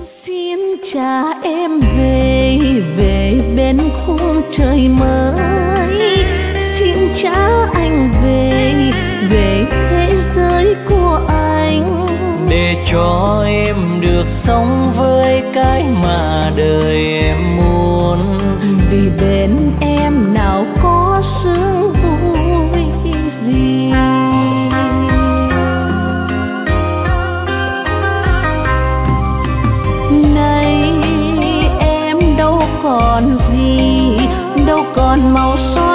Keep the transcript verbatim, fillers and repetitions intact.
Xin cha em về, về bên khung trời mới. Xin cha anh về, về thế giới của anh. Để cho em được sống với cái mà đời em muốn. Vì bên em nào có sướng vui gì. Nay em đâu còn gì, đâu còn màu son